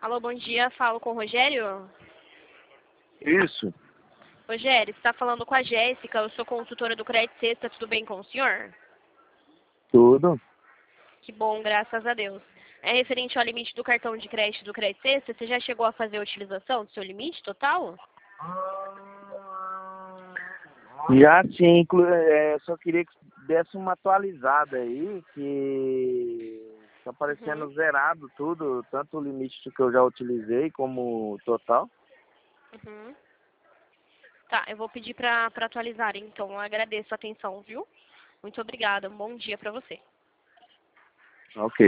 Alô, bom dia. Falo com o Rogério. Isso, Rogério, você está falando com a Jéssica. Eu sou consultora do Crédito Sexta. Tudo bem com o senhor? tudo. Que bom, graças a Deus. É referente ao limite do cartão de crédito do Crédito Sexta. Você já chegou a fazer a utilização do seu limite total? Já sim, só queria que desse uma atualizada aí, que tá parecendo zerado tudo, tanto o limite que eu já utilizei como o total. Uhum. Tá, eu vou pedir para atualizar, então. Eu agradeço a atenção, viu? Muito obrigada. Um bom dia para você. Ok.